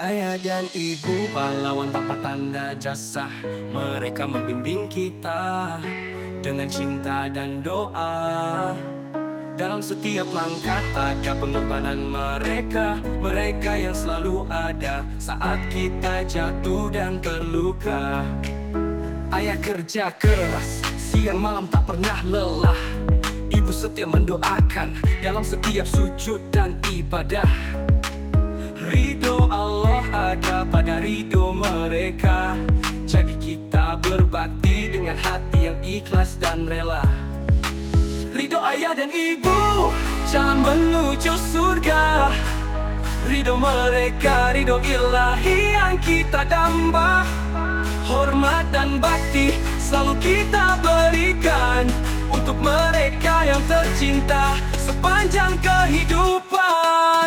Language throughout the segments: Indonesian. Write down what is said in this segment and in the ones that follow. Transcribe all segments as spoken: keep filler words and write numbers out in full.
Ayah dan ibu pahlawan tanpa tanda jasa, mereka membimbing kita dengan cinta dan doa. Dalam setiap langkah ada pengorbanan mereka, mereka yang selalu ada saat kita jatuh dan terluka. Ayah kerja keras, siang malam tak pernah lelah. Ibu setia mendoakan dalam setiap sujud dan ibadah. Ridho Allah ada pada ridho mereka, jadi kita berbakti dengan hati yang ikhlas dan rela. Ridho ayah dan ibu, jalan menuju surga. Ridho mereka, ridho ilahi yang kita damba. Hormat dan bakti selalu kita berikan untuk mereka yang tercinta sepanjang kehidupan.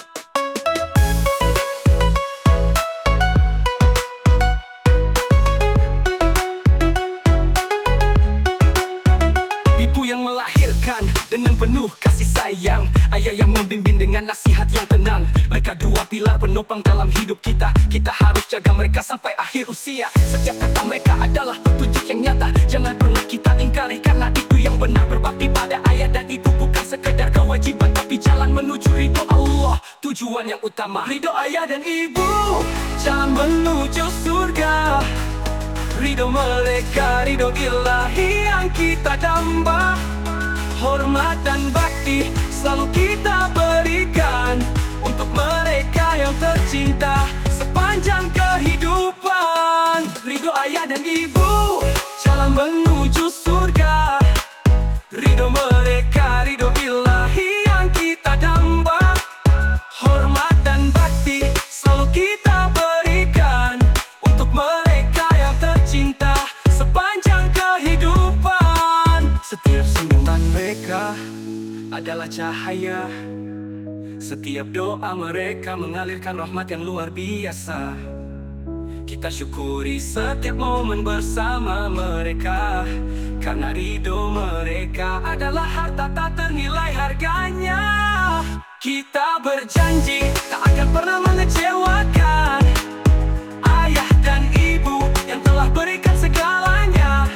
Yang melahirkan dengan penuh kasih sayang, ayah yang membimbing dengan nasihat yang tenang. Mereka dua pilar penopang dalam hidup kita. Kita harus jaga mereka sampai akhir usia. Setiap kata mereka adalah petunjuk yang nyata. Jangan pernah kita ingkari, karena itu yang benar. Berbakti pada ayah dan ibu bukan sekedar kewajiban, tapi jalan menuju ridho Allah, tujuan yang utama. Ridho ayah dan ibu, jalan menuju surga. Ridho mereka, ridho ilahi yang kita damba. Hormat dan bakti selalu kita berikan untuk mereka yang tercinta sepanjang kehidupan. Ridho ayah dan ibu, jalan menuju surga. Ridho mereka, ridho ilahi yang kita damba. Hormat dan bakti selalu kita berikan untuk mereka yang tercinta sepanjang kehidupan. Setiap senyuman mereka adalah cahaya. Setiap doa mereka mengalirkan rahmat yang luar biasa. Kita syukuri setiap momen bersama mereka, karena ridho mereka adalah harta tak ternilai harganya. Kita berjanji tak akan pernah mengecewakan ayah dan ibu yang telah berikan segalanya.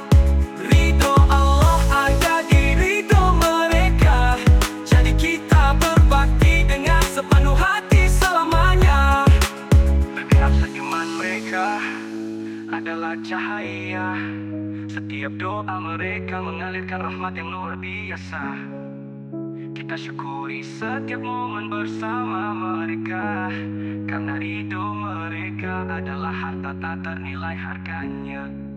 Ridho Allah ada di ridho mereka, jadi kita berbakti dengan sepenuh hati selamanya. Setiap senyuman mereka adalah cahaya. Setiap doa mereka mengalirkan rahmat yang luar biasa. Kita syukuri setiap momen bersama mereka, karena ridho mereka adalah harta tak ternilai harganya.